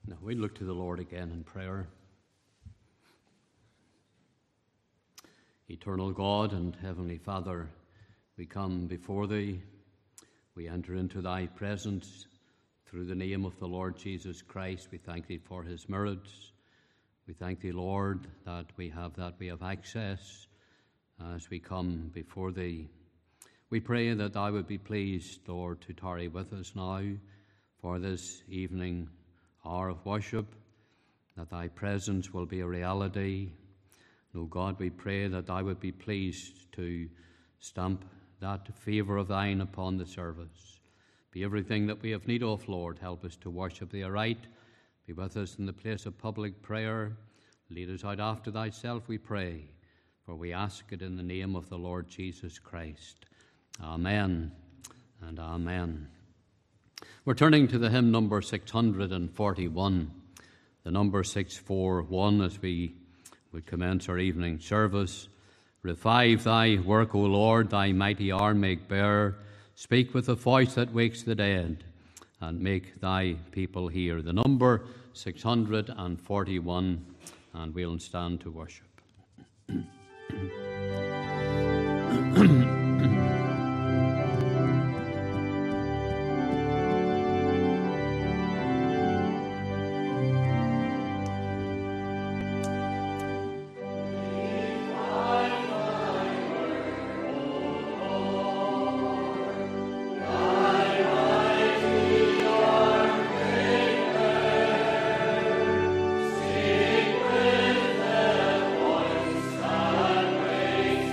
Now we look to the Lord again in prayer. Eternal God and Heavenly Father, we come before Thee. We enter into Thy presence through the name of the Lord Jesus Christ. We thank Thee for His merits. We thank Thee, Lord, that we have access as we come before Thee. We pray that Thou would be pleased, Lord, to tarry with us now for this evening hour of worship, that Thy presence will be a reality. O God, we pray that Thou would be pleased to stamp that favour of Thine upon the service. Be everything that we have need of, Lord. Help us to worship Thee aright. Be with us in the place of public prayer. Lead us out after Thyself, we pray, for we ask it in the name of the Lord Jesus Christ. Amen and amen. We're turning to the hymn number 641, the number 641, as we would commence our evening service. Revive Thy work, O Lord, Thy mighty arm make bare. Speak with a voice that wakes the dead, and make Thy people hear. The number 641, and we'll stand to worship. Sing with the voice and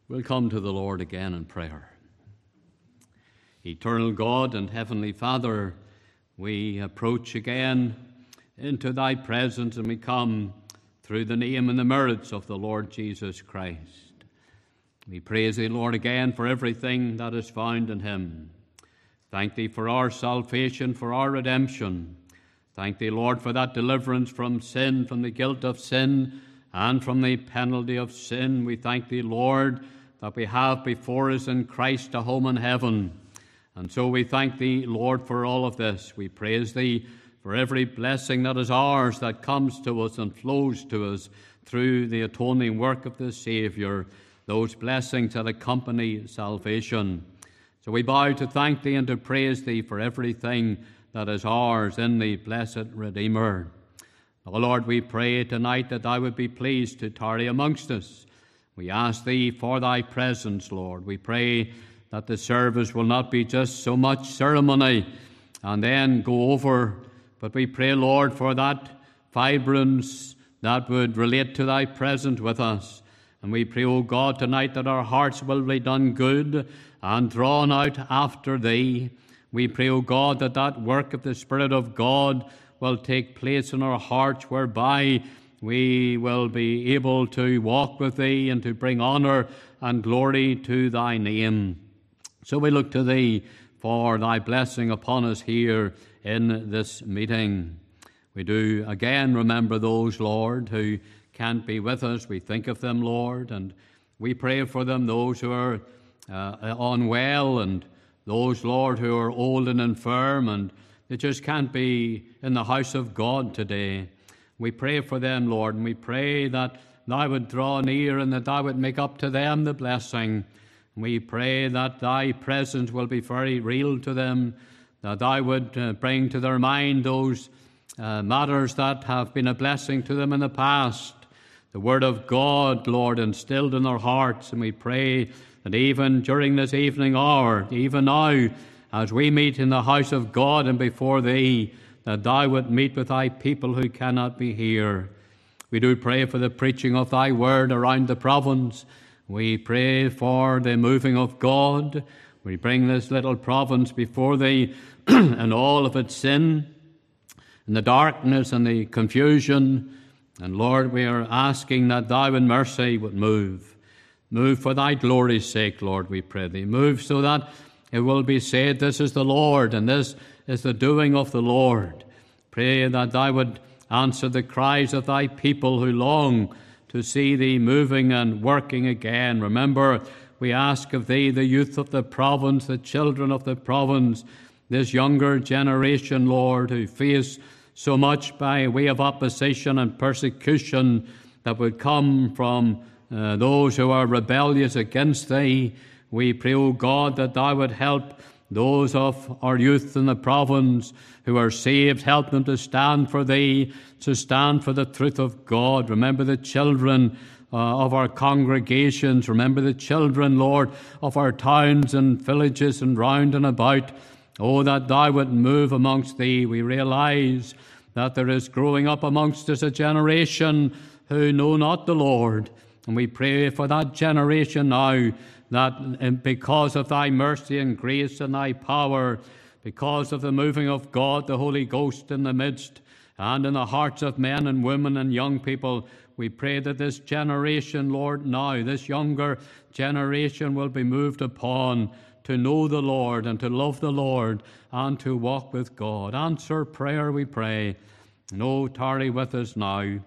We'll come to the Lord again in prayer. Eternal God and Heavenly Father, we approach again into thy presence, and we come through the name and the merits of the Lord Jesus Christ. We praise thee, Lord, again for everything that is found in him. Thank thee for our salvation, for our redemption. Thank thee, Lord, for that deliverance from sin, from the guilt of sin, and from the penalty of sin. We thank thee, Lord, that we have before us in Christ a home in heaven. And so we thank thee, Lord, for all of this. We praise thee for every blessing that is ours, that comes to us and flows to us through the atoning work of the Saviour, those blessings that accompany salvation. So we bow to thank thee and to praise thee for everything that is ours in the blessed Redeemer. O Lord, we pray tonight that thou would be pleased to tarry amongst us. We ask thee for thy presence, Lord. We pray that the service will not be just so much ceremony and then go over, but we pray, Lord, for that vibrance that would relate to thy presence with us. And we pray, O God, tonight that our hearts will be done good and drawn out after thee. We pray, O God, that that work of the Spirit of God will take place in our hearts, whereby we will be able to walk with thee and to bring honour and glory to thy name. So we look to thee for thy blessing upon us here in this meeting. We do again remember those, Lord, who can't be with us. We think of them, Lord, and we pray for them, those who are unwell, and those, Lord, who are old and infirm and they just can't be in the house of God today. We pray for them, Lord, and we pray that thou would draw near and that thou would make up to them the blessing. We pray that thy presence will be very real to them, that thou would bring to their mind those matters that have been a blessing to them in the past. The word of God, Lord, instilled in their hearts, and we pray that even during this evening hour, even now, as we meet in the house of God and before thee, that thou would meet with thy people who cannot be here. We do pray for the preaching of thy word around the province. We pray for the moving of God. We bring this little province before thee and all of its sin, and the darkness and the confusion. And Lord, we are asking that thou in mercy would move. Move for thy glory's sake, Lord, we pray thee. Move so that it will be said, this is the Lord, and this is the doing of the Lord. Pray that thou would answer the cries of thy people who long to see thee moving and working again. Remember, we ask of thee the youth of the province, the children of the province, this younger generation, Lord, who face so much by way of opposition and persecution that would come from those who are rebellious against thee. We pray, O God, that thou would help those of our youth in the province who are saved. Help them to stand for thee, to stand for the truth of God. Remember the children of our congregations. Remember the children, Lord, of our towns and villages and round and about. Oh, that thou would move amongst thee. We realize that there is growing up amongst us a generation who know not the Lord. And we pray for that generation now, that because of thy mercy and grace and thy power, because of the moving of God, the Holy Ghost in the midst and in the hearts of men and women and young people, we pray that this generation, Lord, now, this younger generation will be moved upon to know the Lord and to love the Lord and to walk with God. Answer prayer, we pray. No, tarry with us now.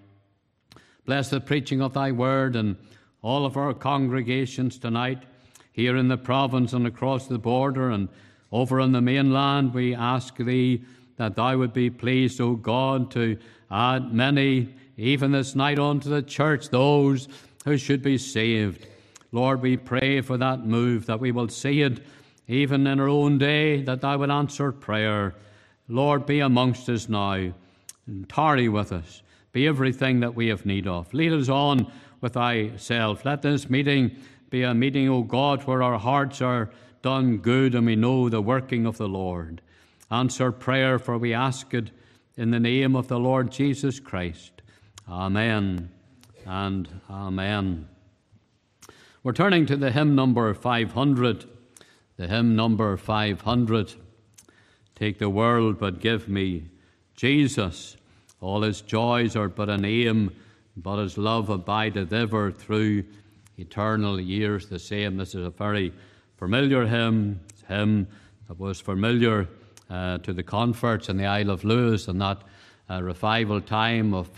Bless the preaching of thy word and all of our congregations tonight, here in the province and across the border and over on the mainland. We ask thee that thou would be pleased, O God, to add many, even this night, unto the church, those who should be saved. Lord, we pray for that move, that we will see it even in our own day, that thou would answer prayer. Lord, be amongst us now, and tarry with us. Be everything that we have need of. Lead us on with thyself. Let this meeting be a meeting, O God, where our hearts are done good and we know the working of the Lord. Answer prayer, for we ask it in the name of the Lord Jesus Christ. Amen and amen. We're turning to the hymn number 500. The hymn number 500. Take the world, but give me Jesus. All his joys are but an aim, but his love abideth ever through eternal years the same. This is a very familiar hymn. It's a hymn that was familiar to the converts in the Isle of Lewis in that revival time of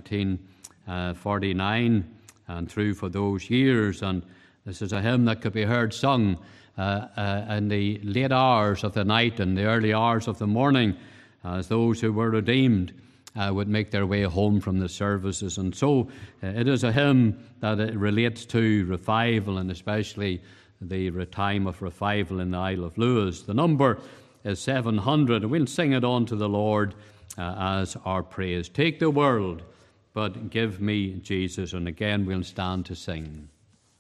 1949 and through for those years. And this is a hymn that could be heard sung in the late hours of the night and the early hours of the morning as those who were redeemed would make their way home from the services. And so it is a hymn that it relates to revival, and especially the time of revival in the Isle of Lewis. The number is 700, and we'll sing it unto the Lord as our praise. Take the world, but give me Jesus. And again we'll stand to sing.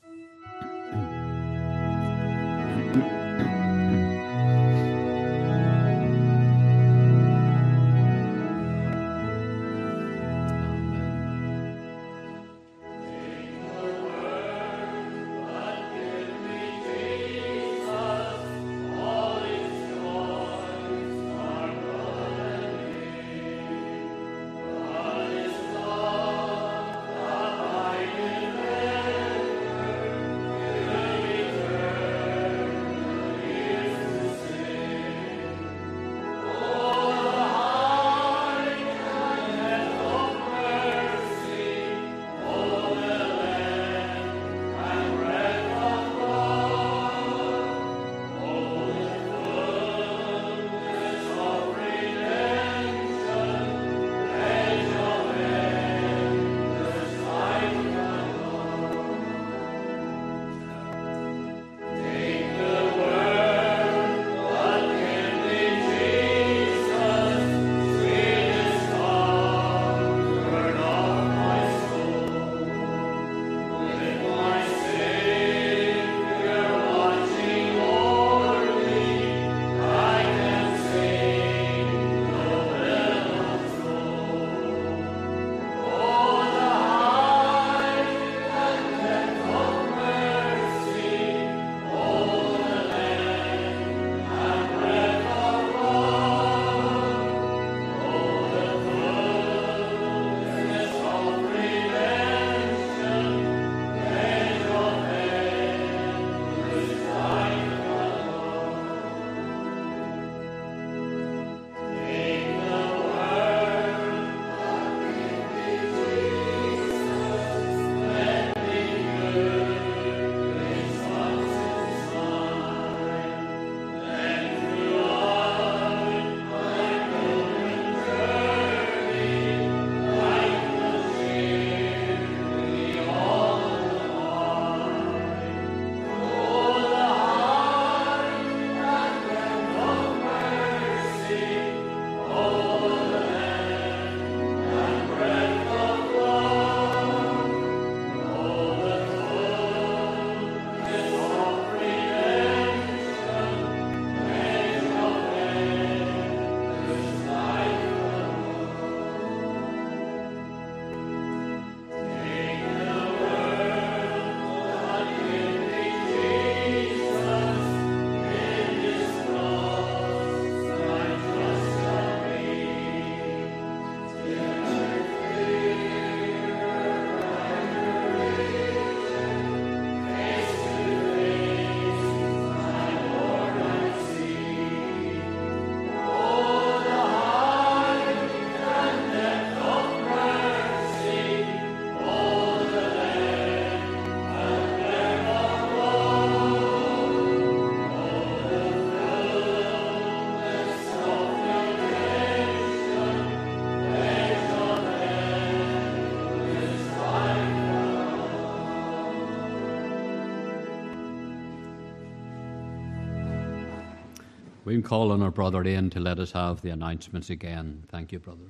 We'll call on our brother in to let us have the announcements again. Thank you, brother.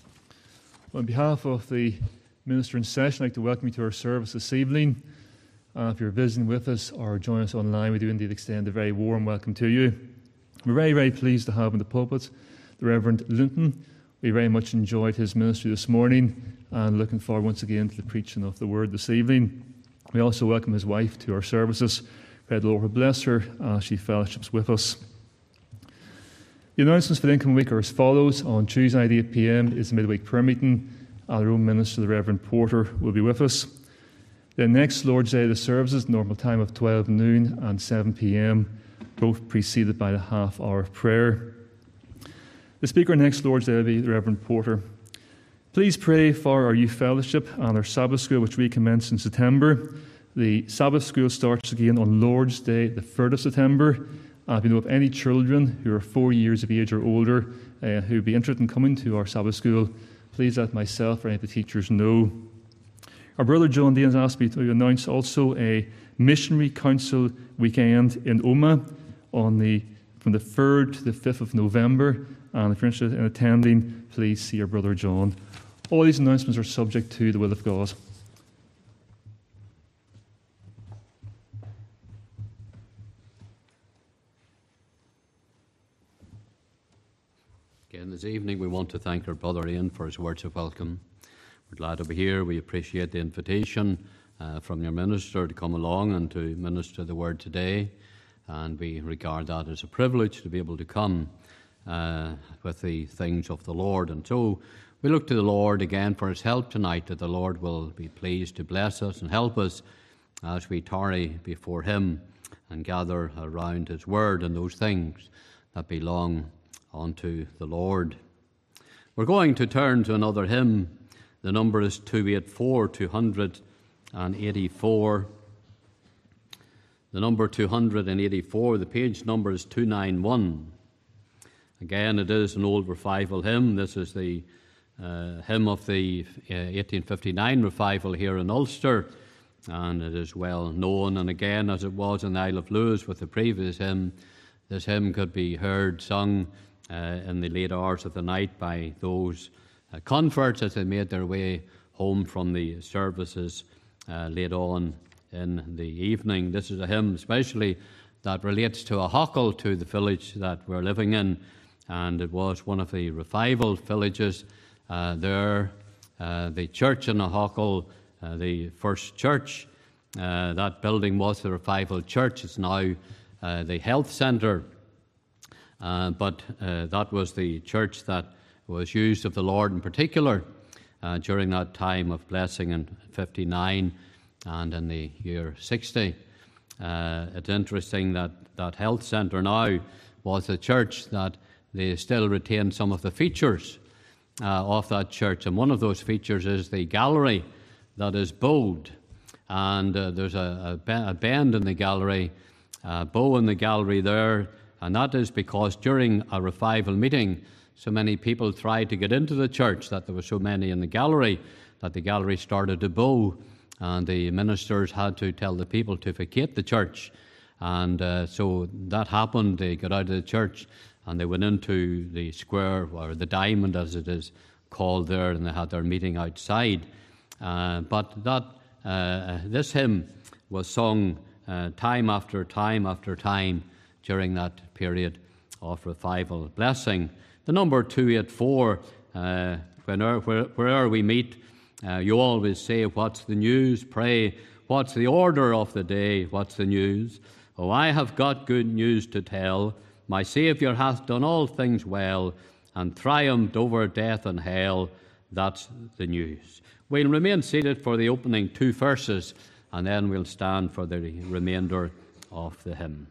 On behalf of the minister in session, I'd like to welcome you to our service this evening. If you're visiting with us or joining us online, we do indeed extend a very warm welcome to you. We're very, very pleased to have in the pulpit the Reverend Linton. We very much enjoyed his ministry this morning and looking forward once again to the preaching of the word this evening. We also welcome his wife to our services. Pray the Lord will bless her as she fellowships with us. The announcements for the incoming week are as follows. On Tuesday at 8 p.m. is the midweek prayer meeting. Our own minister, the Reverend Porter, will be with us. The next Lord's Day, the services, normal time of 12 noon and 7 p.m., both preceded by the half-hour of prayer. The speaker next Lord's Day will be the Reverend Porter. Please pray for our youth fellowship and our Sabbath school, which we commence in September. The Sabbath school starts again on Lord's Day, the 3rd of September. If you know of any children who are 4 years of age or older who would be interested in coming to our Sabbath school, please let myself or any of the teachers know. Our brother John Dean has asked me to announce also a missionary council weekend in Omagh from the 3rd to the 5th of November. And if you're interested in attending, please see your brother John. All these announcements are subject to the will of God. Again, this evening we want to thank our brother Ian for his words of welcome. We're glad to be here. We appreciate the invitation from your minister to come along and to minister the word today. And we regard that as a privilege to be able to come with the things of the Lord. And so we look to the Lord again for his help tonight, that the Lord will be pleased to bless us and help us as we tarry before him and gather around his word and those things that belong unto the Lord. We're going to turn to another hymn. The number is 284. The number 284, the page number is 291. Again, it is an old revival hymn. This is the hymn of the 1859 revival here in Ulster, and it is well known. And again, as it was in the Isle of Lewis with the previous hymn, this hymn could be heard sung in the late hours of the night by those converts as they made their way home from the services late on in the evening. This is a hymn especially that relates to a hockle to the village that we're living in, and it was one of the revival villages there. The church in a hockle, the first church, that building was the revival church. It's now the health centre. But that was the church that was used of the Lord in particular during that time of blessing in 59 and in the year 60. It's interesting that that health centre now was a church that they still retain some of the features of that church. And one of those features is the gallery that is bowed. And there's a bend in the gallery, bow in the gallery there. And that is because during a revival meeting, so many people tried to get into the church that there were so many in the gallery that the gallery started to bow, and the ministers had to tell the people to vacate the church. And so that happened. They got out of the church and they went into the square, or the diamond as it is called there, and they had their meeting outside. But this hymn was sung time after time after time during that period of revival blessing. The number 284, wherever we meet, you always say, "What's the news?" Pray, "What's the order of the day? What's the news?" "Oh, I have got good news to tell. My Saviour hath done all things well and triumphed over death and hell." That's the news. We'll remain seated for the opening two verses, and then we'll stand for the remainder of the hymn.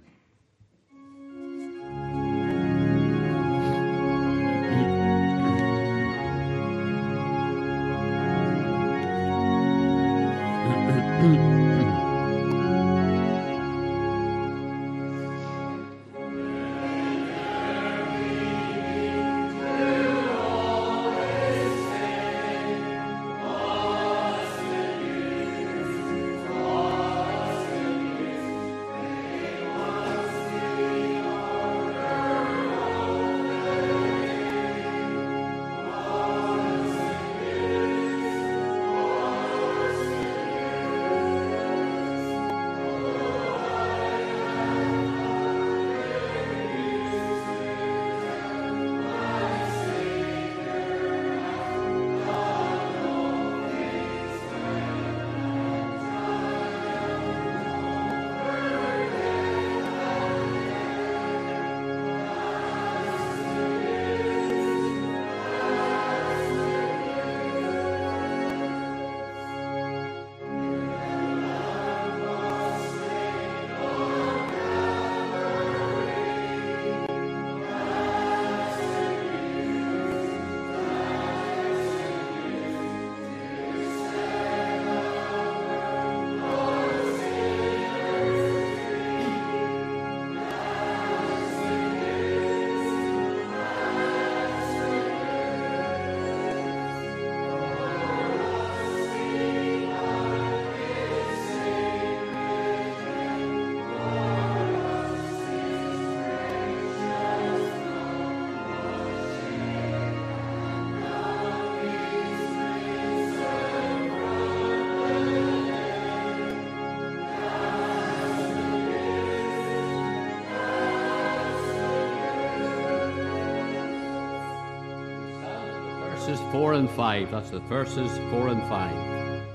verses 4 and 5. That's the verses 4 and 5.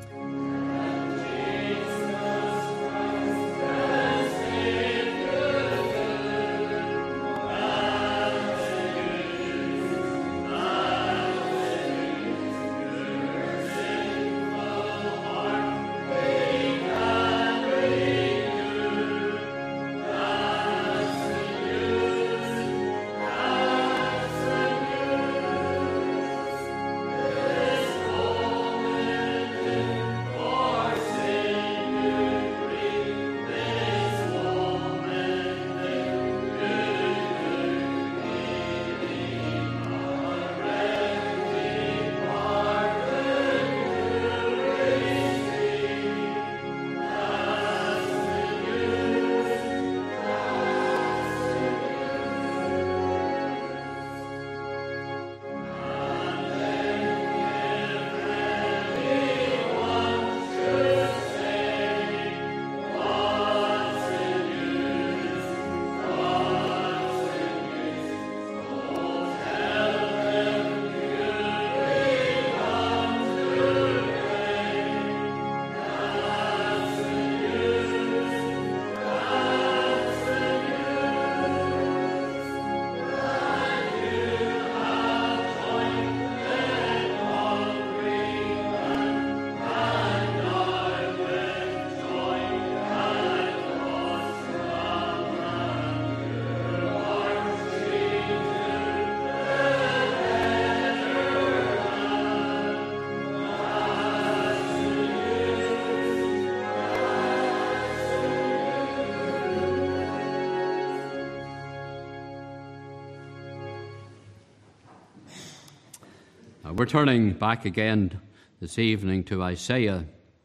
We're turning back again this evening to Isaiah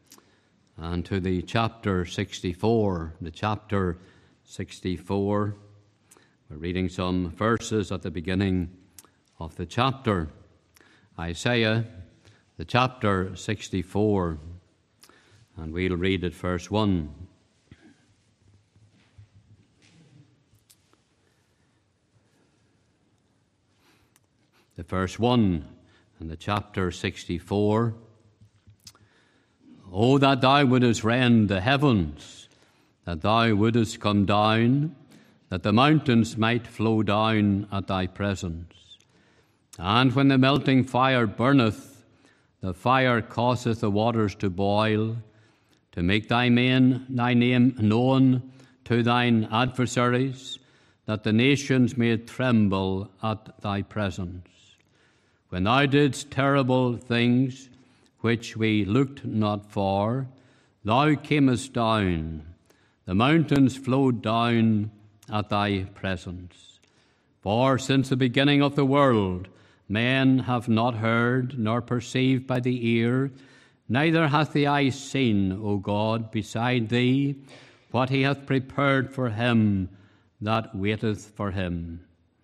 and to the chapter 64. The chapter 64. We're reading some verses at the beginning of the chapter. Isaiah, the chapter 64, and we'll read at verse 1. The verse 1 in the chapter 64. O that thou wouldest rend the heavens, that thou wouldest come down, that the mountains might flow down at thy presence. And when the melting fire burneth, the fire causeth the waters to boil, to make thy name known to thine adversaries, that the nations may tremble at thy presence. When thou didst terrible things which we looked not for, thou camest down, the mountains flowed down at thy presence. For since the beginning of the world, men have not heard, nor perceived by the ear, neither hath the eye seen, O God, beside thee, what he hath prepared for him that waiteth for him.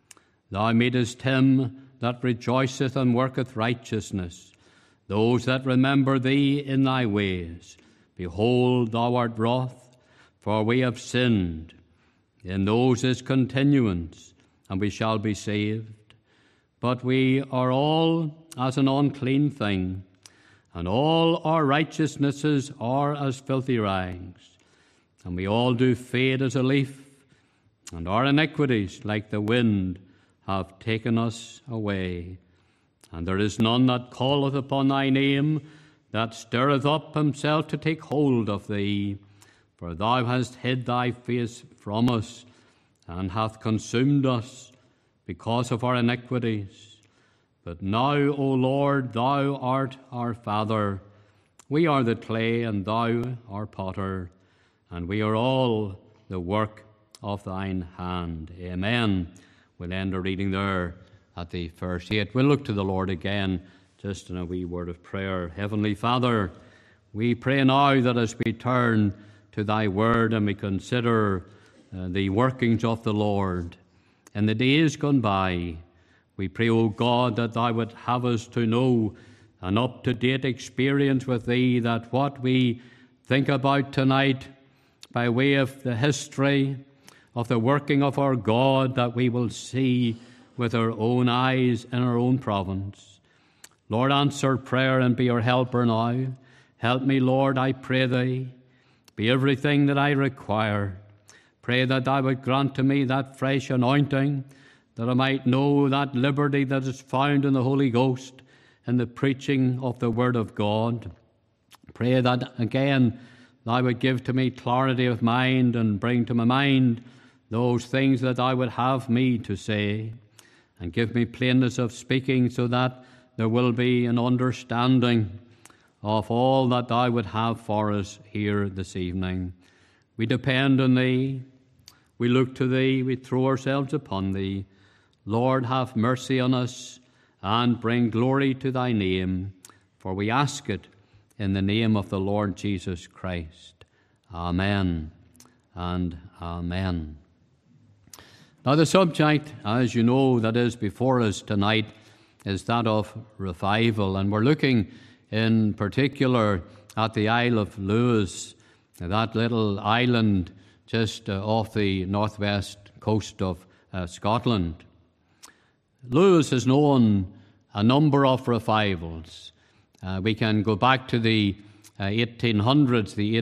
Thou madest him that rejoiceth and worketh righteousness, those that remember thee in thy ways. Behold, thou art wroth, for we have sinned. In those is continuance, and we shall be saved. But we are all as an unclean thing, and all our righteousnesses are as filthy rags. And we all do fade as a leaf, and our iniquities, like the wind, have taken us away. And there is none that calleth upon thy name, that stirreth up himself to take hold of thee. For thou hast hid thy face from us, and hath consumed us because of our iniquities. But now, O Lord, thou art our Father. We are the clay, and thou our potter, and we are all the work of thine hand. Amen. We'll end our reading there at the verse 8. We'll look to the Lord again, just in a wee word of prayer. Heavenly Father, we pray now that as we turn to thy word and we consider the workings of the Lord in the days gone by, we pray, O God, that thou would have us to know an up-to-date experience with thee, that what we think about tonight by way of the history of the working of our God, that we will see with our own eyes in our own province. Lord, answer prayer and be our helper now. Help me, Lord, I pray thee. Be everything that I require. Pray that thou would grant to me that fresh anointing, that I might know that liberty that is found in the Holy Ghost in the preaching of the Word of God. Pray that again thou would give to me clarity of mind and bring to my mind those things that thou would have me to say, and give me plainness of speaking so that there will be an understanding of all that thou would have for us here this evening. We depend on thee. We look to thee. We throw ourselves upon thee. Lord, have mercy on us and bring glory to thy name, for we ask it in the name of the Lord Jesus Christ. Amen and amen. Now the subject, as you know, that is before us tonight is that of revival, and we're looking in particular at the Isle of Lewis, that little island just off the northwest coast of Scotland. Lewis has known a number of revivals. We can go back to the 1800s, the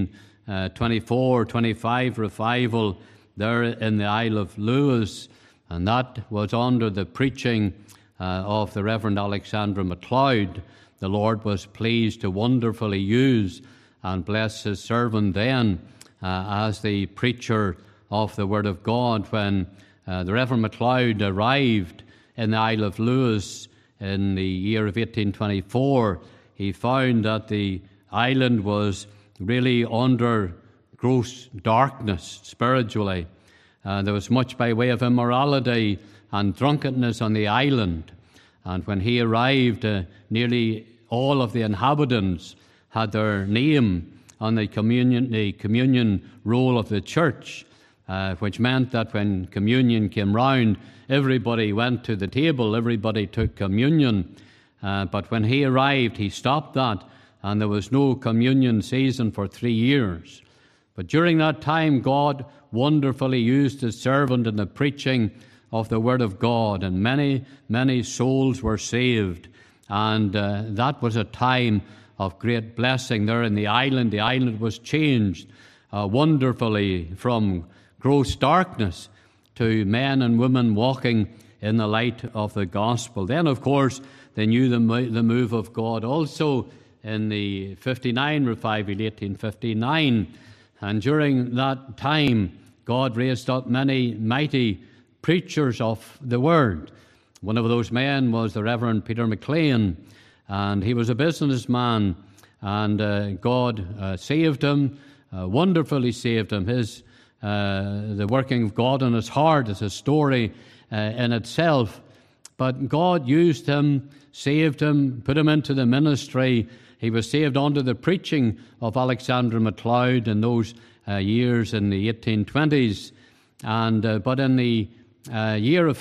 1824-25 revival there in the Isle of Lewis, and that was under the preaching of the Reverend Alexander MacLeod. The Lord was pleased to wonderfully use and bless his servant then as the preacher of the Word of God. When the Reverend MacLeod arrived in the Isle of Lewis in the year of 1824, he found that the island was really under gross darkness spiritually. There was much by way of immorality and drunkenness on the island. And when he arrived, nearly all of the inhabitants had their name on the communion roll of the church, which meant that when communion came round, everybody went to the table, everybody took communion. But when he arrived, he stopped that, and there was no communion season for 3 years. But during that time, God wonderfully used his servant in the preaching of the Word of God, and many, many souls were saved. And that was a time of great blessing there in the island. The island was changed wonderfully from gross darkness to men and women walking in the light of the gospel. Then, of course, they knew the move of God also in the 59 revival, 1859. And during that time, God raised up many mighty preachers of the Word. One of those men was the Reverend Peter McLean, and he was a businessman, and God saved him, wonderfully saved him. The working of God in his heart is a story in itself, but God used him, saved him, put him into the ministry. He was saved under the preaching of Alexander MacLeod in those years in the 1820s. But in the year of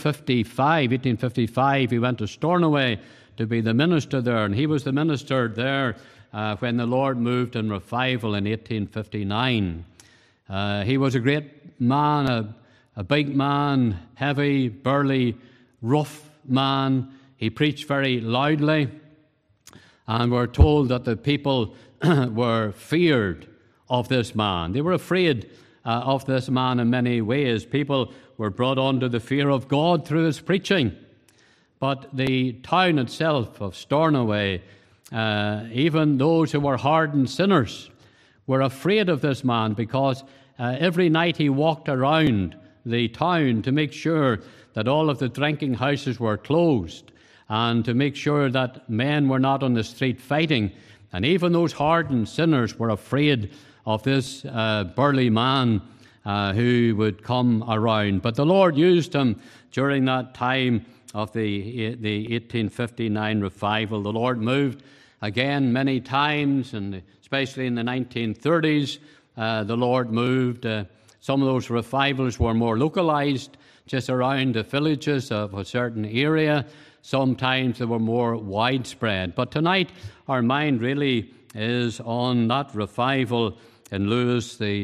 1855, he went to Stornoway to be the minister there, and he was the minister there when the Lord moved in revival in 1859. He was a great man, a big man, heavy, burly, rough man. He preached very loudly, and we're told that the people were feared of this man. They were afraid of this man in many ways. People were brought under the fear of God through his preaching. But the town itself of Stornoway, even those who were hardened sinners, were afraid of this man, because every night he walked around the town to make sure that all of the drinking houses were closed, and to make sure that men were not on the street fighting. And even those hardened sinners were afraid of this burly man who would come around. But the Lord used him during that time of the 1859 revival. The Lord moved again many times, and especially in the 1930s, the Lord moved. Some of those revivals were more localized, just around the villages of a certain area. Sometimes they were more widespread. But tonight, our mind really is on that revival in Lewis, the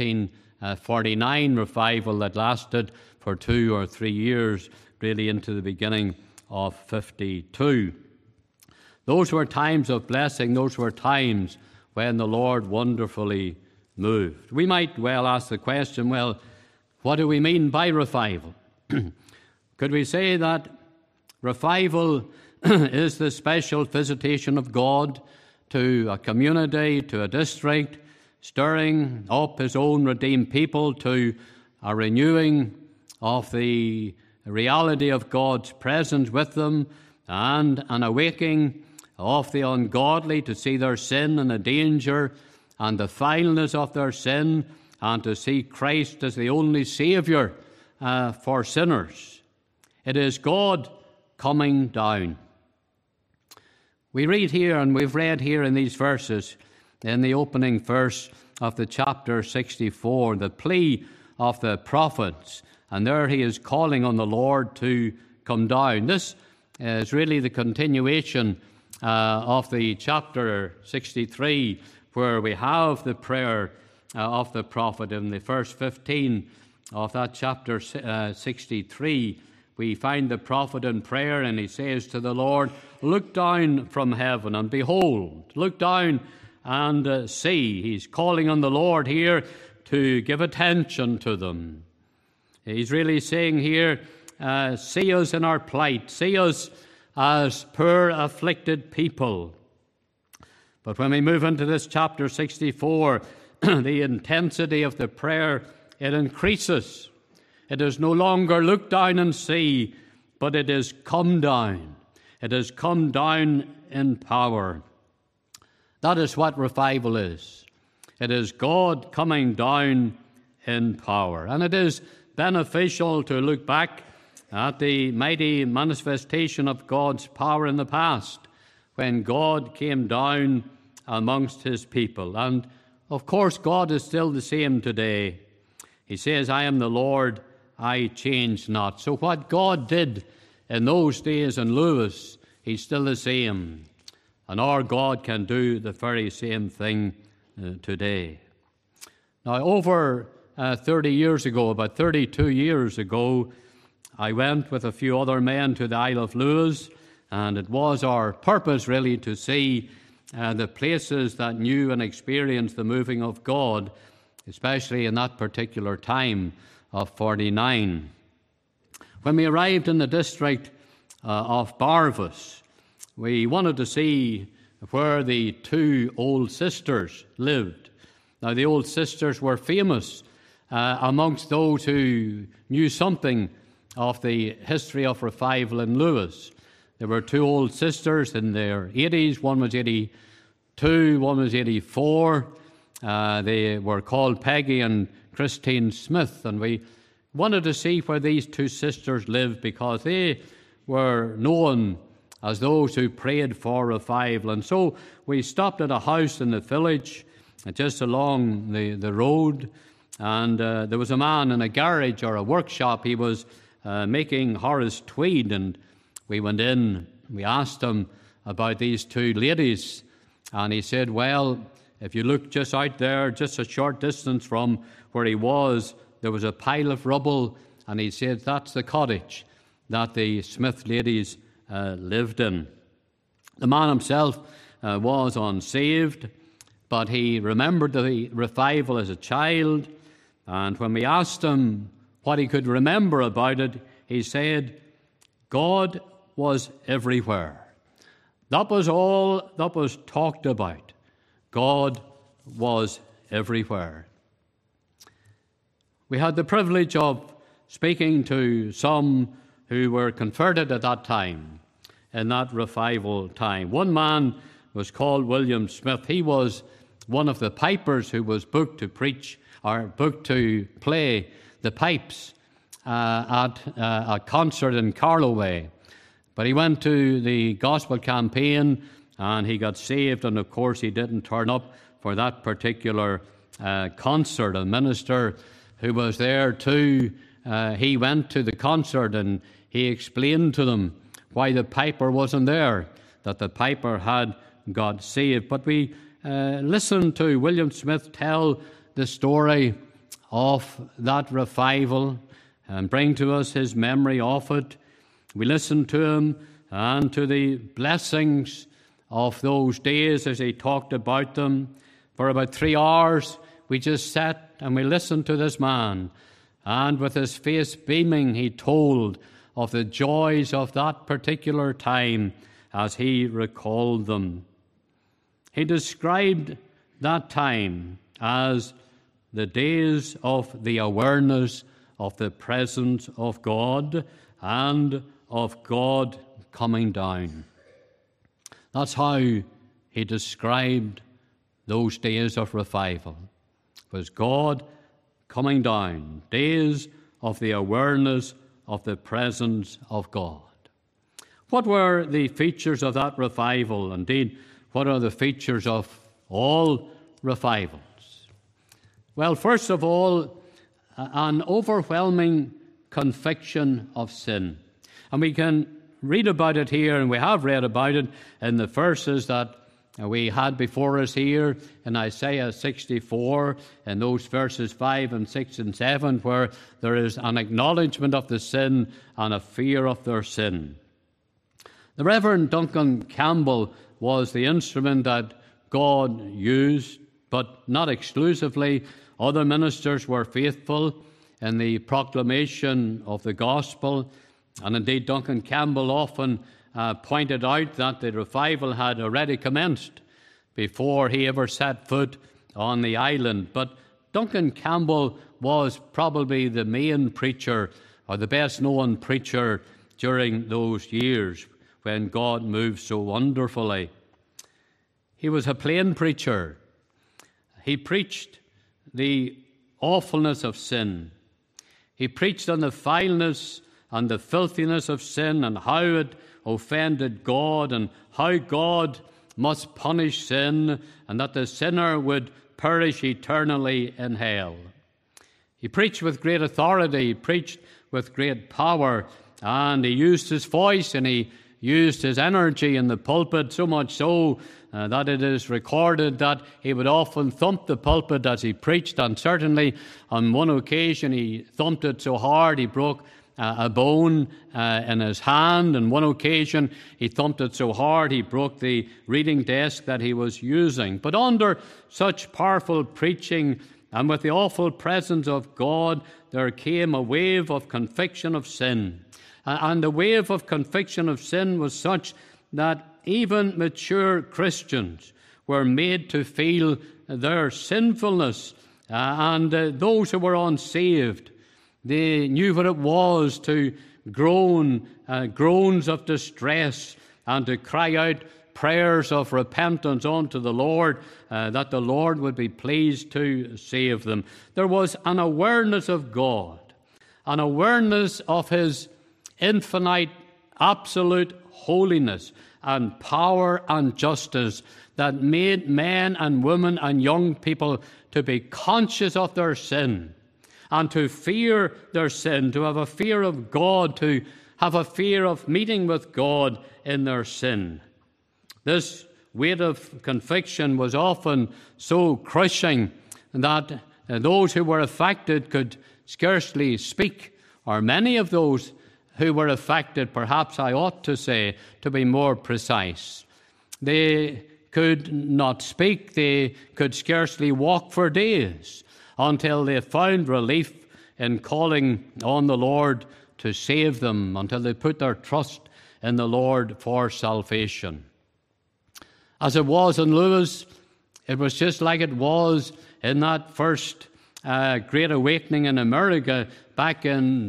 1949 revival that lasted for 2 or 3 years, really into the beginning of 52. Those were times of blessing. Those were times when the Lord wonderfully moved. We might well ask the question, well, what do we mean by revival? Could we say that revival is the special visitation of God to a community, to a district, stirring up his own redeemed people to a renewing of the reality of God's presence with them, and an awakening of the ungodly to see their sin and the danger and the vileness of their sin, and to see Christ as the only Saviour for sinners. It is God coming down. We read here, and we've read here in these verses, in the opening verse of the chapter 64, the plea of the prophets, and there he is calling on the Lord to come down. This is really the continuation of the chapter 63, where we have the prayer of the prophet. In the verse 15 of that chapter 63, we find the prophet in prayer, and he says to the Lord, "Look down from heaven and behold." Look down and see. He's calling on the Lord here to give attention to them. He's really saying here, see us in our plight. See us as poor, afflicted people. But when we move into this chapter 64, the intensity of the prayer, it increases. It is no longer look down and see, but it is come down. It has come down in power. That is what revival is. It is God coming down in power. And it is beneficial to look back at the mighty manifestation of God's power in the past, when God came down amongst his people. And of course, God is still the same today. He says, "I am the Lord, I change not." So what God did in those days in Lewis, he's still the same. And our God can do the very same thing today. Now, over 30 years ago, about 32 years ago, I went with a few other men to the Isle of Lewis, and it was our purpose really to see the places that knew and experienced the moving of God, especially in that particular time of 49. When we arrived in the district of Barvas, we wanted to see where the two old sisters lived. Now, the old sisters were famous amongst those who knew something of the history of revival in Lewis. There were two old sisters in their 80s. One was 82, one was 84. They were called Peggy and Christine Smith, and we wanted to see where these two sisters lived, because they were known as those who prayed for revival. And so we stopped at a house in the village, just along the road, and there was a man in a garage or a workshop. He was making Horace Tweed, and we went in. We asked him about these two ladies, and he said, well, if you look just out there, just a short distance from where he was, there was a pile of rubble, and he said that's the cottage that the Smith ladies lived in. The man himself was unsaved, but he remembered the revival as a child, and when we asked him what he could remember about it, he said, God was everywhere. That was all that was talked about. God was everywhere. We had the privilege of speaking to some who were converted at that time, in that revival time. One man was called William Smith. He was one of the pipers who was booked to preach, or booked to play the pipes at a concert in Carloway. But he went to the gospel campaign and he got saved, and of course he didn't turn up for that particular concert. A minister who was there too, he went to the concert and he explained to them why the piper wasn't there, that the piper had got saved. But we listened to William Smith tell the story of that revival and bring to us his memory of it. We listened to him and to the blessings of those days as he talked about them. For about 3 hours, we just sat and we listened to this man. And with his face beaming, he told of the joys of that particular time as he recalled them. He described that time as the days of the awareness of the presence of God and of God coming down. That's how he described those days of revival. It was God coming down, days of the awareness of the presence of God. What were the features of that revival? Indeed, what are the features of all revivals? Well, first of all, an overwhelming conviction of sin. And we can read about it here, and we have read about it in the verses that we had before us here in Isaiah 64, in those verses 5 and 6 and 7, where there is an acknowledgement of the sin and a fear of their sin. The Reverend Duncan Campbell was the instrument that God used, but not exclusively. Other ministers were faithful in the proclamation of the gospel, and indeed Duncan Campbell often pointed out that the revival had already commenced before he ever set foot on the island. But Duncan Campbell was probably the main preacher, or the best known preacher, during those years when God moved so wonderfully. He was a plain preacher. He preached the awfulness of sin. He preached on the vileness and the filthiness of sin and how it offended God and how God must punish sin and that the sinner would perish eternally in hell. He preached with great authority, he preached with great power, and he used his voice and he used his energy in the pulpit, so much so that it is recorded that he would often thump the pulpit as he preached, and certainly on one occasion he thumped it so hard he broke a bone in his hand. On one occasion he thumped it so hard he broke the reading desk that he was using. But under such powerful preaching and with the awful presence of God, there came a wave of conviction of sin. And the wave of conviction of sin was such that even mature Christians were made to feel their sinfulness. And those who were unsaved, they knew what it was to groan groans of distress and to cry out prayers of repentance unto the Lord, that the Lord would be pleased to save them. There was an awareness of God, an awareness of His infinite, absolute holiness and power and justice that made men and women and young people to be conscious of their sin and to fear their sin, to have a fear of God, to have a fear of meeting with God in their sin. This weight of conviction was often so crushing that those who were affected could scarcely speak, or many of those who were affected, perhaps I ought to say, to be more precise. They could not speak, they could scarcely walk for days until they found relief in calling on the Lord to save them, until they put their trust in the Lord for salvation. As it was in Lewis, it was just like it was in that first Great Awakening in America back in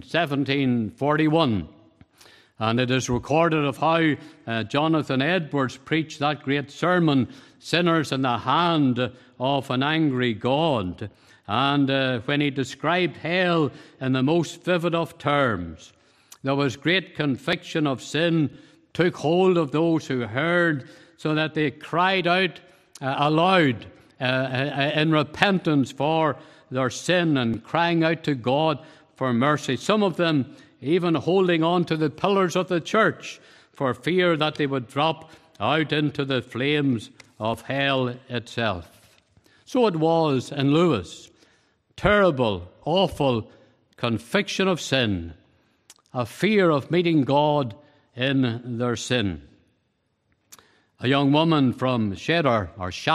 1741. And it is recorded of how Jonathan Edwards preached that great sermon, Sinners in the Hand of an Angry God. And when he described hell in the most vivid of terms, there was great conviction of sin, took hold of those who heard, so that they cried out aloud in repentance for their sin and crying out to God for mercy. Some of them even holding on to the pillars of the church for fear that they would drop out into the flames of hell itself. So it was in Lewis. Terrible, awful conviction of sin, a fear of meeting God in their sin. a young woman from Shadder,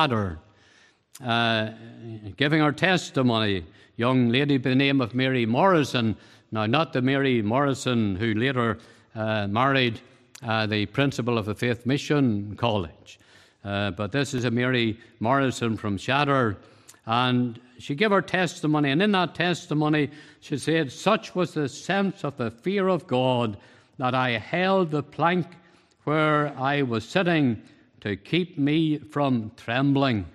giving her testimony, young lady by the name of Mary Morrison. Now, not the Mary Morrison who later married the principal of the Faith Mission College, but this is a Mary Morrison from Shadder, and she gave her testimony, and in that testimony she said, "Such was the sense of the fear of God that I held the plank where I was sitting to keep me from trembling."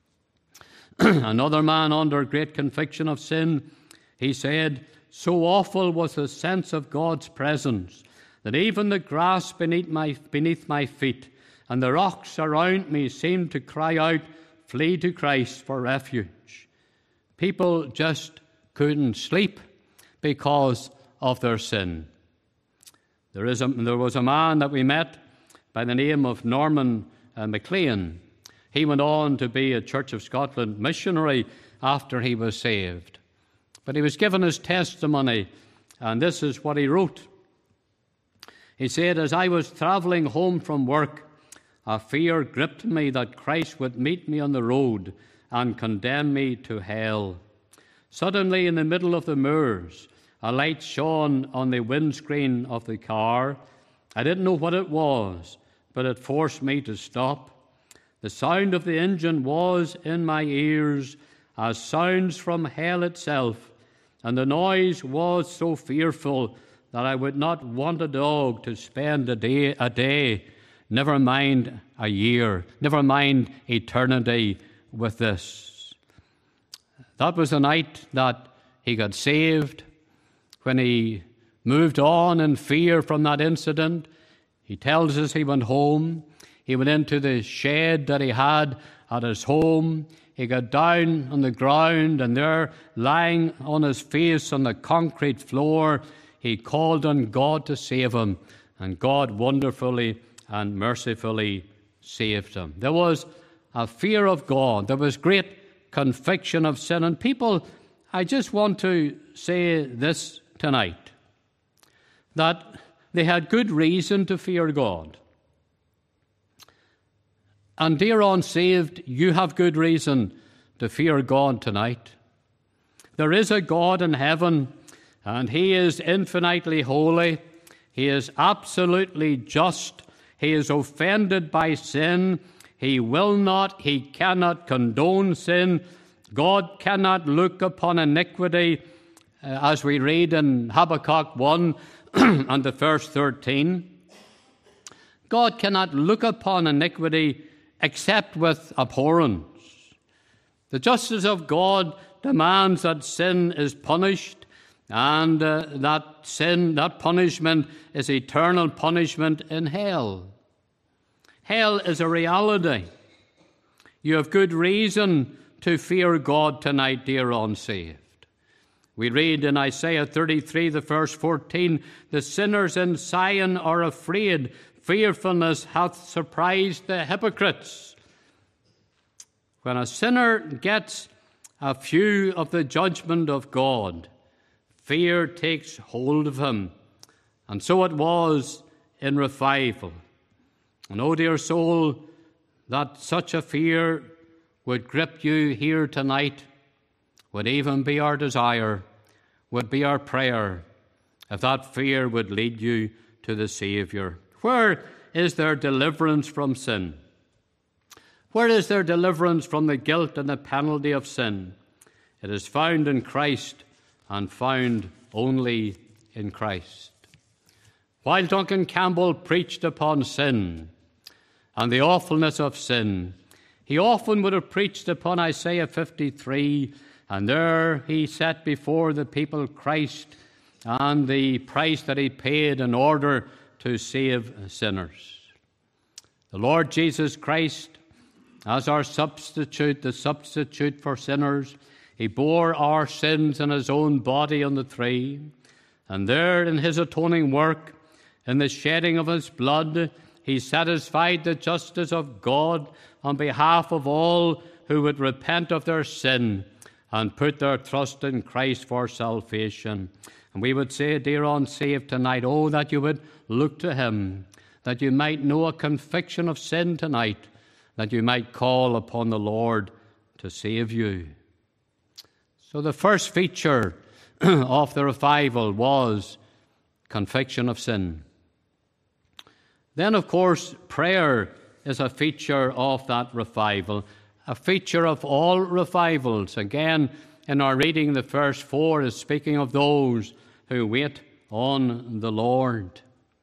Another man under great conviction of sin, he said, "So awful was the sense of God's presence that even the grass beneath my feet and the rocks around me seemed to cry out, 'Flee to Christ for refuge.'" People just couldn't sleep because of their sin. There was a man that we met by the name of Norman McLean. He went on to be a Church of Scotland missionary after he was saved. But he was given his testimony, and this is what he wrote. He said, "As I was travelling home from work, a fear gripped me that Christ would meet me on the road and condemn me to hell. Suddenly, in the middle of the moors, a light shone on the windscreen of the car. I didn't know what it was, but it forced me to stop. The sound of the engine was in my ears as sounds from hell itself, and the noise was so fearful that I would not want a dog to spend a day, never mind a year, never mind eternity with this." That was the night that he got saved. When he moved on in fear from that incident, he tells us he went home. He went into the shed that he had at his home. He got down on the ground, and there, lying on his face on the concrete floor, he called on God to save him, and God wonderfully and mercifully saved him. There was a fear of God. There was great conviction of sin. And people, I just want to say this tonight, that they had good reason to fear God. And dear unsaved, you have good reason to fear God tonight. There is a God in heaven, and He is infinitely holy. He is absolutely just. He is offended by sin. He cannot condone sin. God cannot look upon iniquity, as we read in Habakkuk 1 and the verse 13. God cannot look upon iniquity except with abhorrence. The justice of God demands that sin is punished, and that punishment is eternal punishment in hell. Hell is a reality. You have good reason to fear God tonight, dear unsaved. We read in Isaiah 33, the verse 14, "The sinners in Zion are afraid. Fearfulness hath surprised the hypocrites." When a sinner gets a view of the judgment of God, fear takes hold of him. And so it was in revival. And oh, dear soul, that such a fear would grip you here tonight would even be our desire, would be our prayer, if that fear would lead you to the Saviour. Where is there deliverance from sin? Where is there deliverance from the guilt and the penalty of sin? It is found in Christ, and found only in Christ. While Duncan Campbell preached upon sin and the awfulness of sin, he often would have preached upon Isaiah 53, and there he set before the people Christ and the price that he paid in order to save sinners. The Lord Jesus Christ, as our substitute, the substitute for sinners, he bore our sins in his own body on the tree, and there in his atoning work, in the shedding of his blood, he satisfied the justice of God on behalf of all who would repent of their sin and put their trust in Christ for salvation. And we would say, dear unsaved tonight, oh, that you would look to him, that you might know a conviction of sin tonight, that you might call upon the Lord to save you. So the first feature of the revival was conviction of sin. Then, of course, prayer is a feature of that revival, a feature of all revivals. Again, in our reading, the verse 4 is speaking of those who wait on the Lord.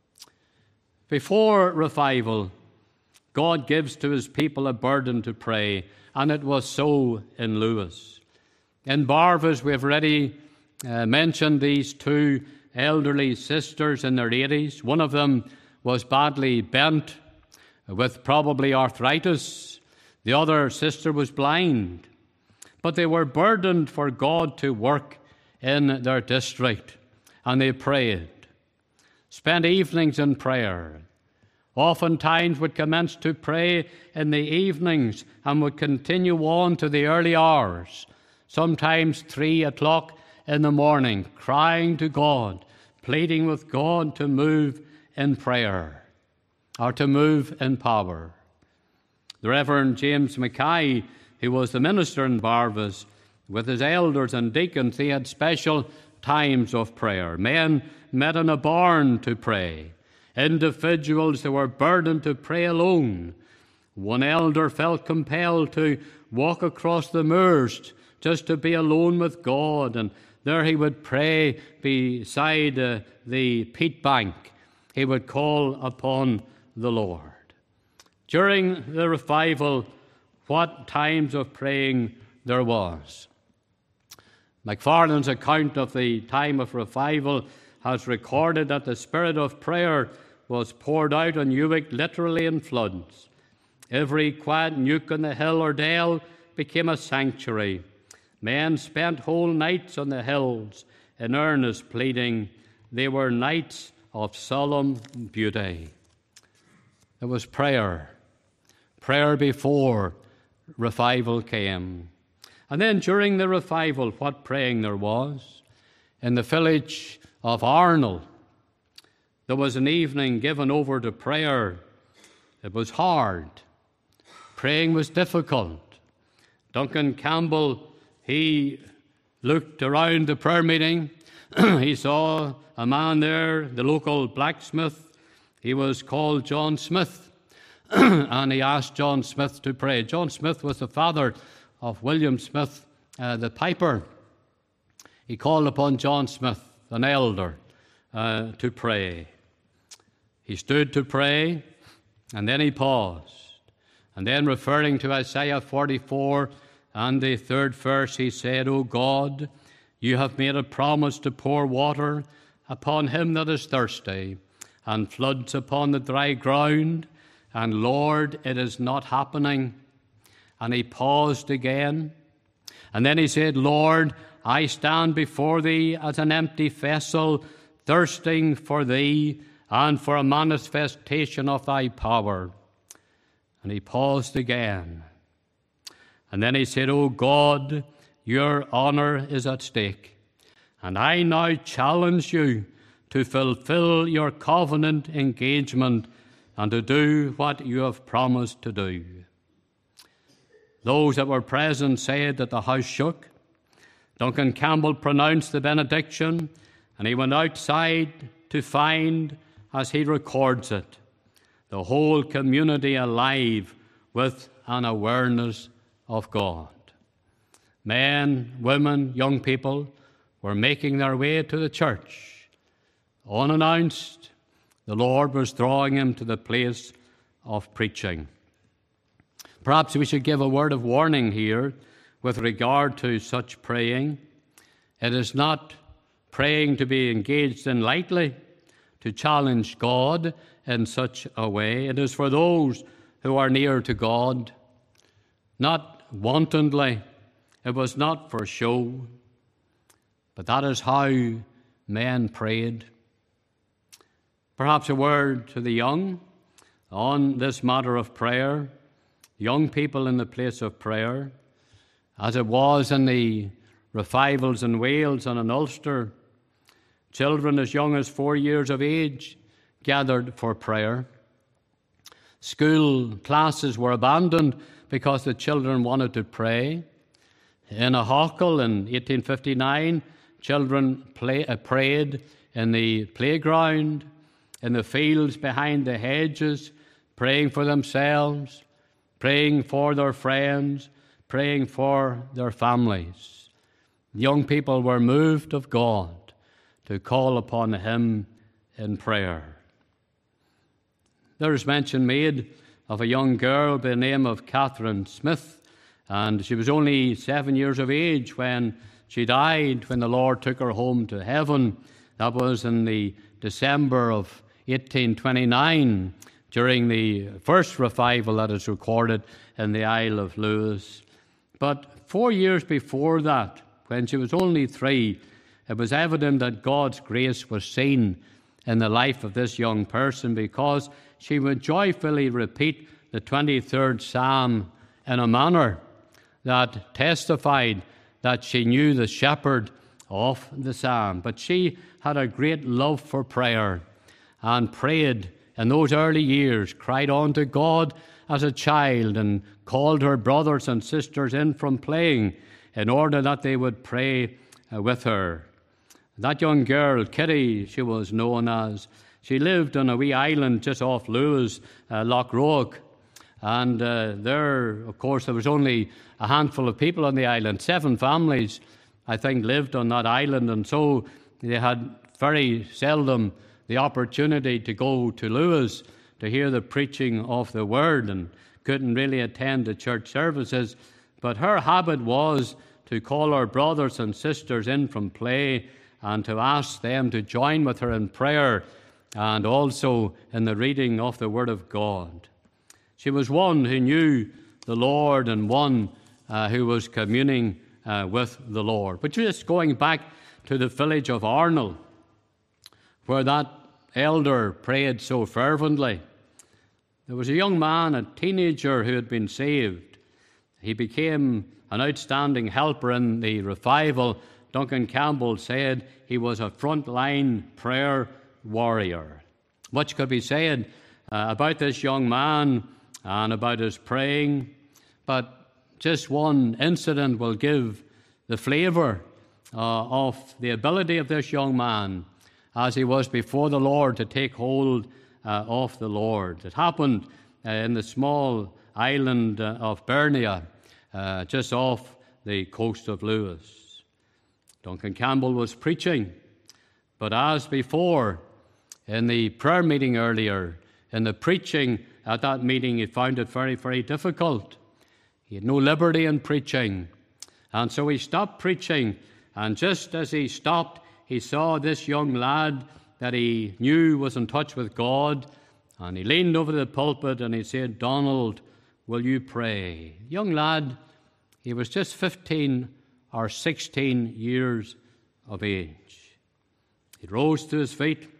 Before revival, God gives to his people a burden to pray, and it was so in Lewis. In Barvas, we've already mentioned these two elderly sisters in their 80s. One of them was badly bent with probably arthritis. The other sister was blind. But they were burdened for God to work in their district, and they prayed, spent evenings in prayer. Oftentimes would commence to pray in the evenings and would continue on to the early hours, sometimes 3 o'clock in the morning, crying to God, pleading with God to move in prayer or to move in power. The Reverend James Mackay, who was the minister in Barvas, with his elders and deacons, they had special times of prayer. Men met in a barn to pray. Individuals who were burdened to pray alone. One elder felt compelled to walk across the moors just to be alone with God, and there he would pray beside the peat bank. He would call upon the Lord. During the revival, what times of praying there was. Macfarlane's account of the time of revival has recorded that the spirit of prayer was poured out on Newark literally in floods. Every quiet nook on the hill or dale became a sanctuary. Men spent whole nights on the hills in earnest pleading. They were nights of solemn beauty. It was prayer before revival came. And then during the revival, what praying there was. In the village of Arnold, there was an evening given over to prayer. It was hard. Praying was difficult. Duncan Campbell, he looked around the prayer meeting. He saw a man there, the local blacksmith. He was called John Smith. And he asked John Smith to pray. John Smith was the father of William Smith, the piper. He called upon John Smith, an elder, to pray. He stood to pray, and then he paused. And then referring to Isaiah 44 and the 3rd verse, he said, O God, you have made a promise to pour water upon him that is thirsty, and floods upon the dry ground. And Lord, it is not happening. And he paused again. And then he said, Lord, I stand before thee as an empty vessel, thirsting for thee and for a manifestation of thy power. And he paused again. And then he said, O God, your honor is at stake. And I now challenge you to fulfill your covenant engagement and to do what you have promised to do. Those that were present said that the house shook. Duncan Campbell pronounced the benediction, and he went outside to find, as he records it, the whole community alive with an awareness of God. Men, women, young people were making their way to the church. Unannounced, the Lord was drawing him to the place of preaching. Perhaps we should give a word of warning here with regard to such praying. It is not praying to be engaged in lightly, to challenge God in such a way. It is for those who are near to God, not wantonly. It was not for show, but that is how men prayed. Perhaps a word to the young on this matter of prayer, young people in the place of prayer, as it was in the revivals in Wales and in Ulster. Children as young as 4 years of age gathered for prayer. School classes were abandoned because the children wanted to pray. In a Hawkle in 1859, children prayed in the playground, in the fields behind the hedges, praying for themselves, praying for their friends, praying for their families. Young people were moved of God to call upon Him in prayer. There is mention made of a young girl by the name of Catherine Smith, and she was only 7 years of age when she died, when the Lord took her home to heaven. That was in the December of 1829, during the first revival that is recorded in the Isle of Lewis. But 4 years before that, when she was only 3, it was evident that God's grace was seen in the life of this young person, because she would joyfully repeat the 23rd Psalm in a manner that testified that she knew the shepherd of the psalm. But she had a great love for prayer and prayed in those early years, cried on to God as a child and called her brothers and sisters in from playing in order that they would pray with her. That young girl, Kitty, she was known as, she lived on a wee island just off Lewis, Loch Roag. And there, of course, there was only a handful of people on the island. 7 families, I think, lived on that island. And so they had very seldom the opportunity to go to Lewis to hear the preaching of the Word, and couldn't really attend the church services. But her habit was to call her brothers and sisters in from play and to ask them to join with her in prayer and also in the reading of the Word of God. She was one who knew the Lord and one who was communing with the Lord. But just going back to the village of Arnold, where that elder prayed so fervently, there was a young man, a teenager, who had been saved. He became an outstanding helper in the revival. Duncan Campbell said he was a frontline prayer warrior. Much could be said about this young man and about his praying, but just one incident will give the flavour of the ability of this young man as he was before the Lord to take hold of the Lord. It happened in the small island of Bernia, just off the coast of Lewis. Duncan Campbell was preaching, but as before, in the prayer meeting earlier, in the preaching at that meeting, he found it very, very difficult. He had no liberty in preaching. And so he stopped preaching, and just as he stopped, he saw this young lad that he knew was in touch with God, and he leaned over the pulpit and he said, "Donald, will you pray?" Young lad, he was just 15 or 16 years of age. He rose to his feet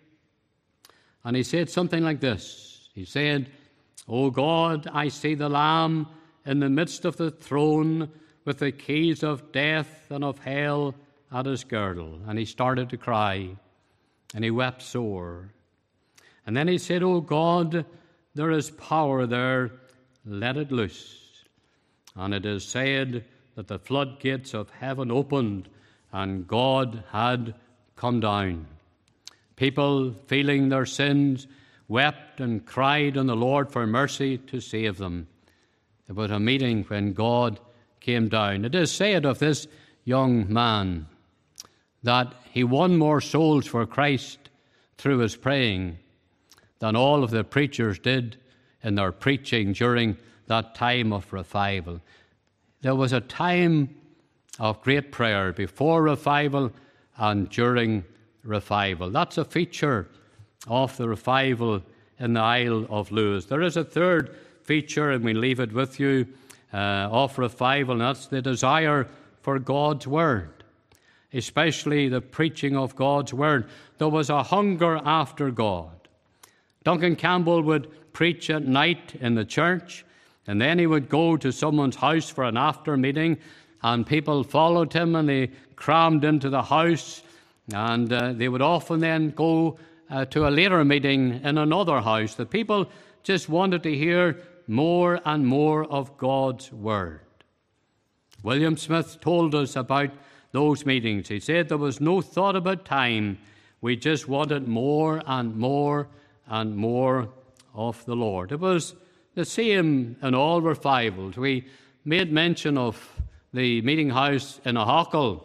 and he said something like this. He said, "O God, I see the Lamb in the midst of the throne with the keys of death and of hell at his girdle." And he started to cry and he wept sore. And then he said, "O God, there is power there, let it loose." And it is said that the floodgates of heaven opened and God had come down. People, feeling their sins, wept and cried on the Lord for mercy to save them. It was a meeting when God came down. It is said of this young man that he won more souls for Christ through his praying than all of the preachers did in their preaching during that time of revival. There was a time of great prayer before revival and during revival. That's a feature of the revival in the Isle of Lewis. There is a third feature, and we leave it with you, of revival, and that's the desire for God's Word, especially the preaching of God's Word. There was a hunger after God. Duncan Campbell would preach at night in the church, and then he would go to someone's house for an after meeting, and people followed him and they crammed into the house, and they would often then go to a later meeting in another house. The people just wanted to hear more and more of God's Word. William Smith told us about those meetings. He said there was no thought about time. We just wanted more and more and more of the Lord. It was the same in all revivals. We made mention of the meeting house in Ahackle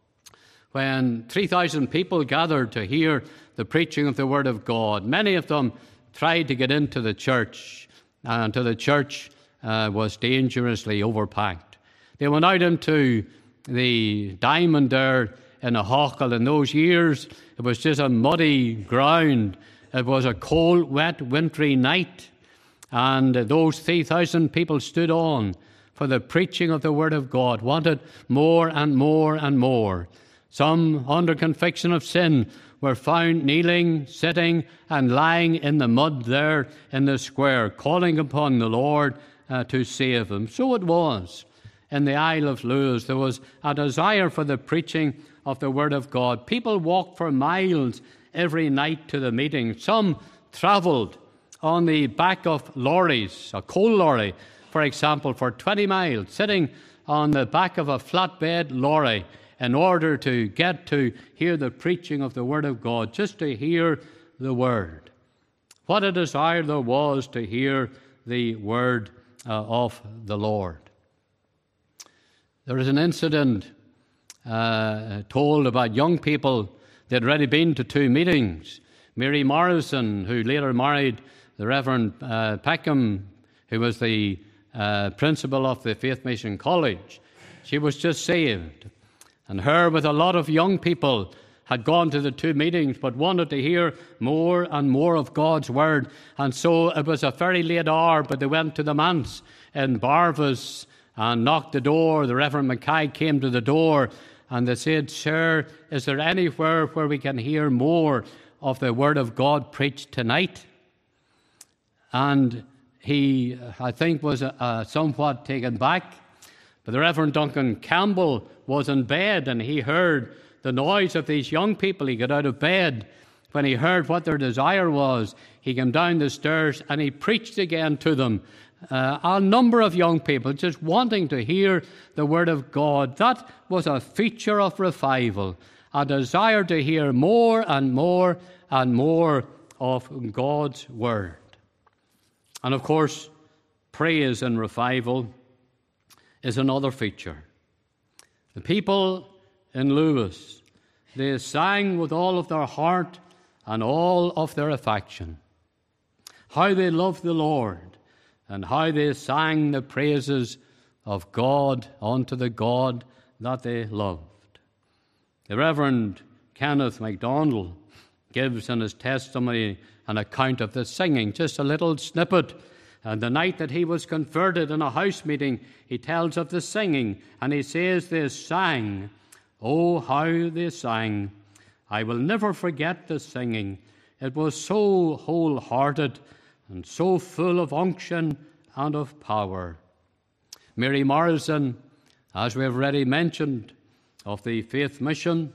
when 3,000 people gathered to hear the preaching of the Word of God. Many of them tried to get into the church, and the church was dangerously overpacked. They went out into the diamond there in Ahackle. In those years, it was just a muddy ground. It was a cold, wet, wintry night, and those 3,000 people stood on for the preaching of the Word of God, wanted more and more and more. Some, under conviction of sin, were found kneeling, sitting, and lying in the mud there in the square, calling upon the Lord to save them. So it was in the Isle of Lewis. There was a desire for the preaching of the Word of God. People walked for miles every night to the meeting. Some travelled on the back of lorries, a coal lorry, for example, for 20 miles, sitting on the back of a flatbed lorry in order to get to hear the preaching of the Word of God, just to hear the Word. What a desire there was to hear the Word of the Lord. There is an incident told about young people. They'd already been to 2 meetings. Mary Morrison, who later married the Reverend Peckham, who was the principal of the Faith Mission College, she was just saved. And her, with a lot of young people, had gone to the 2 meetings but wanted to hear more and more of God's Word. And so it was a very late hour, but they went to the manse in Barvis and knocked the door. The Reverend Mackay came to the door and they said, "Sir, is there anywhere where we can hear more of the Word of God preached tonight?" And he, I think, was somewhat taken back. But the Reverend Duncan Campbell was in bed and he heard the noise of these young people. He got out of bed. When he heard what their desire was, he came down the stairs and he preached again to them. A number of young people just wanting to hear the Word of God. That was a feature of revival, a desire to hear more and more and more of God's Word. And of course, praise in revival is another feature. The people in Lewis, they sang with all of their heart and all of their affection. How they loved the Lord, and how they sang the praises of God unto the God that they loved. The Reverend Kenneth MacDonald gives in his testimony an account of the singing, just a little snippet. And the night that he was converted in a house meeting, he tells of the singing, and he says they sang. Oh, how they sang. I will never forget the singing. It was so wholehearted and so full of unction and of power. Mary Morrison, as we have already mentioned, of the Faith Mission,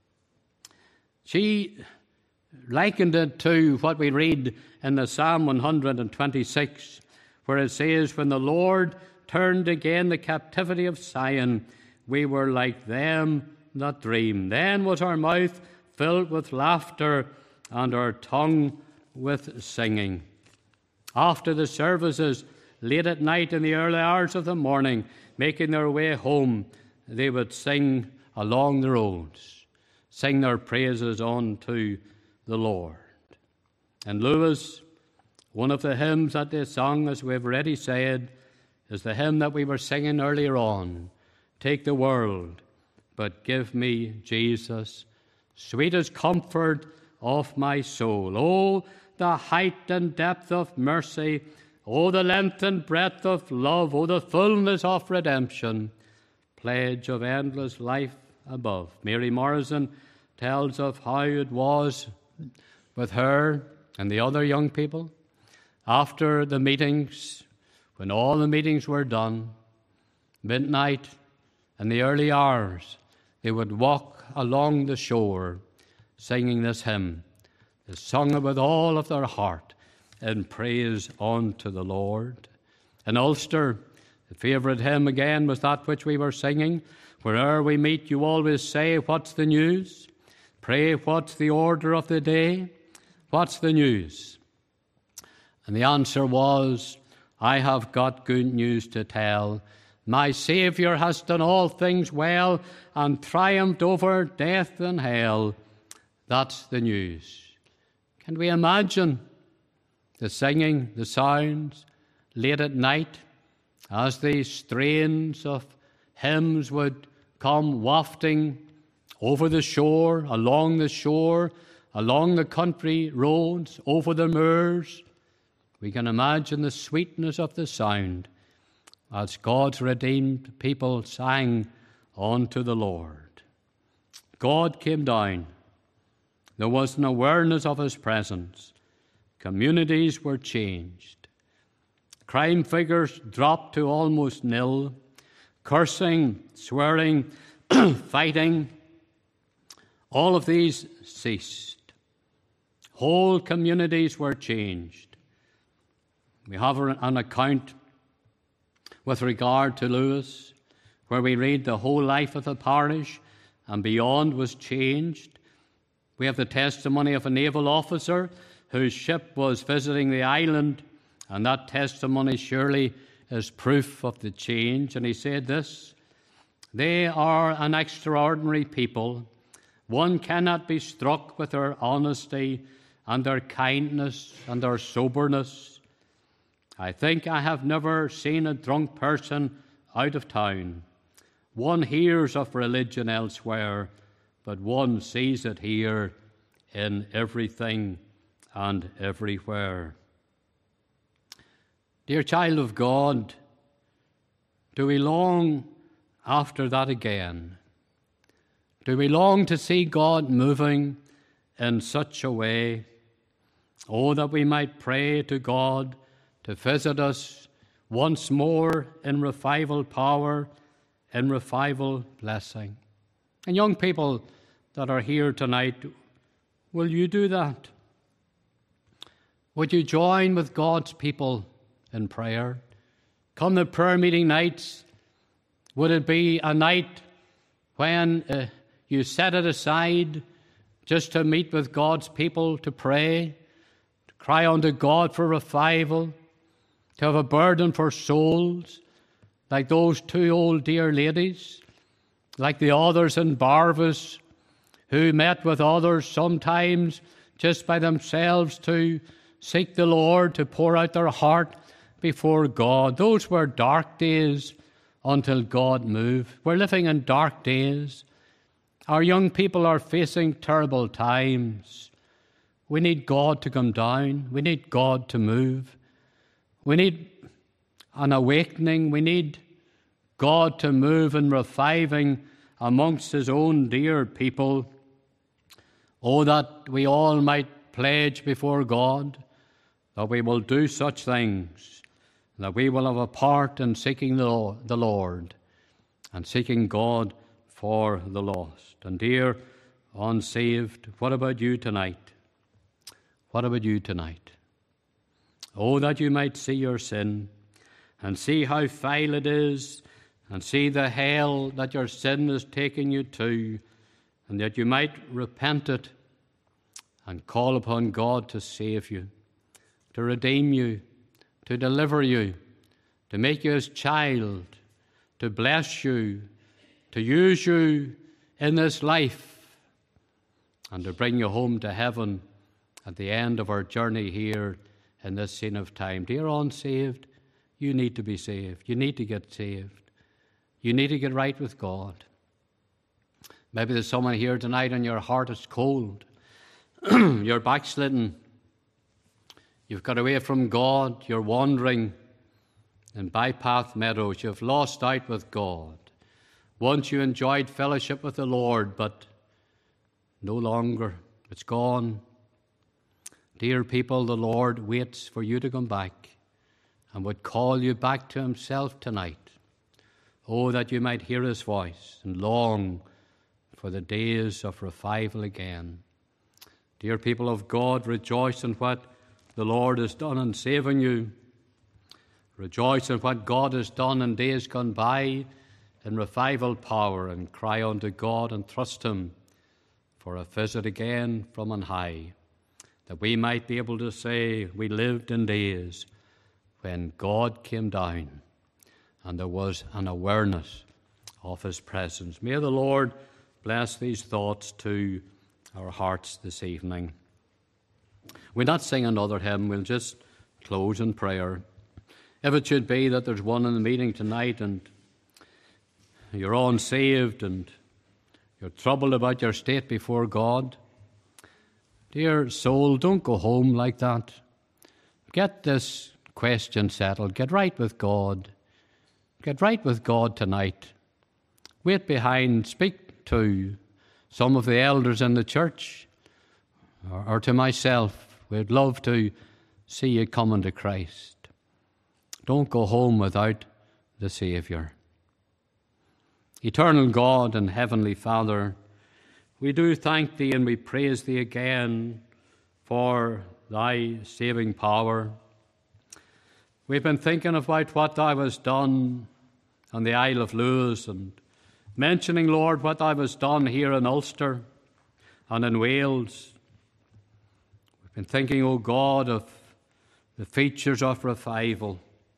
she likened it to what we read in the Psalm 126, where it says, "When the Lord turned again the captivity of Zion, we were like them that dream. Then was our mouth filled with laughter and our tongue with singing." After the services, late at night in the early hours of the morning, making their way home, they would sing along the roads, sing their praises unto the Lord. And Lewis, one of the hymns that they sung, as we've already said, is the hymn that we were singing earlier on. Take the world, but give me Jesus, sweetest comfort of my soul. Oh, the height and depth of mercy, oh, the length and breadth of love, oh, the fullness of redemption, pledge of endless life above. Mary Morrison tells of how it was with her and the other young people. After the meetings, when all the meetings were done, midnight and the early hours, they would walk along the shore singing this hymn. They sung it with all of their heart. in praise unto the Lord. In Ulster, the favourite hymn again was that which we were singing. Where'er we meet, you always say, what's the news? Pray, what's the order of the day? What's the news? And the answer was, I have got good news to tell. My Saviour has done all things well and triumphed over death and hell. That's the news. Can we imagine the singing, the sounds, late at night, as these strains of hymns would come wafting over the shore, along the country roads, over the moors? We can imagine the sweetness of the sound as God's redeemed people sang unto the Lord. God came down. There was an awareness of his presence. Communities were changed. Crime figures dropped to almost nil. Cursing, swearing, fighting, all of these ceased. Whole communities were changed. We have an account with regard to Lewis, where we read the whole life of the parish and beyond was changed. We have the testimony of a naval officer whose ship was visiting the island, and that testimony surely is proof of the change. And he said this, they are an extraordinary people. One cannot be struck with their honesty and their kindness and their soberness. I think I have never seen a drunk person out of town. One hears of religion elsewhere, but one sees it here in everything and everywhere. Dear child of God, do we long after that again? Do we long to see God moving in such a way? Oh, that we might pray to God to visit us once more in revival power, in revival blessing. And young people that are here tonight, will you do that? Would you join with God's people in prayer? Come the prayer meeting nights, would it be a night when you set it aside just to meet with God's people, to pray, to cry unto God for revival, to have a burden for souls, like those two old dear ladies, like the others in Barvas, who met with others sometimes just by themselves to seek the Lord, to pour out their heart before God. Those were dark days until God moved. We're living in dark days. Our young people are facing terrible times. We need God to come down. We need God to move. We need an awakening. We need God to move in reviving amongst his own dear people. Oh, that we all might pledge before God that we will do such things, that we will have a part in seeking the Lord and seeking God for the lost. And dear unsaved, what about you tonight? What about you tonight? Oh, that you might see your sin and see how foul it is and see the hell that your sin is taking you to, and that you might repent it and call upon God to save you, to redeem you, to deliver you, to make you his child, to bless you, to use you in this life, and to bring you home to heaven at the end of our journey here in this scene of time. Dear unsaved, you need to be saved. You need to get saved. You need to get right with God. Maybe there's someone here tonight and your heart is cold. You're backslidden. You've got away from God. You're wandering in bypath meadows. You've lost out with God. Once you enjoyed fellowship with the Lord, but no longer. It's gone. Dear people, the Lord waits for you to come back and would call you back to himself tonight. Oh, that you might hear his voice and long for the days of revival again. Dear people of God, rejoice in what the Lord has done in saving you. Rejoice in what God has done in days gone by in revival power, and cry unto God and trust him for a visit again from on high, that we might be able to say we lived in days when God came down and there was an awareness of his presence. May the Lord bless these thoughts to our hearts this evening. We'll not sing another hymn, we'll just close in prayer. If it should be that there's one in the meeting tonight and you're unsaved and you're troubled about your state before God, dear soul, don't go home like that. Get this question settled. Get right with God. Get right with God tonight. Wait behind, speak to some of the elders in the church or to myself. We'd love to see you coming to Christ. Don't go home without the Saviour. Eternal God and Heavenly Father, we do thank Thee and we praise Thee again for Thy saving power. We've been thinking about what Thou hast done on the Isle of Lewis and mentioning, Lord, what Thou hast done here in Ulster and in Wales. We've been thinking, O God, of the features of revival.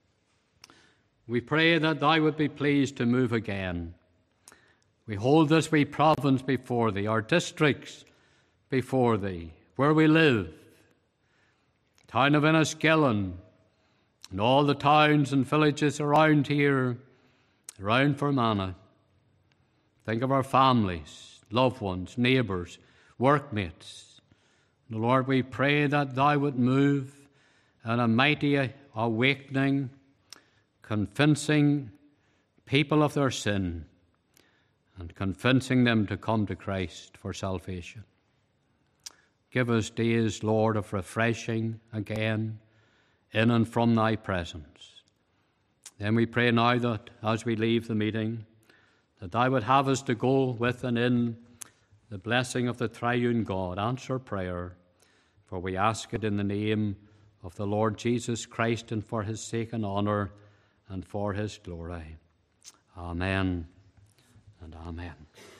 We pray that Thou would be pleased to move again. We hold this wee province before Thee, our districts before Thee, where we live, town of Enniskillen, and all the towns and villages around here, around Fermanagh. Think of our families, loved ones, neighbours, workmates. And Lord, we pray that Thou would move in a mighty awakening, convincing people of their sin and convincing them to come to Christ for salvation. Give us days, Lord, of refreshing again in and from Thy presence. Then we pray now that as we leave the meeting, that Thou would have us to go with and in the blessing of the triune God. Answer prayer, for we ask it in the name of the Lord Jesus Christ and for his sake and honour and for his glory. Amen and amen.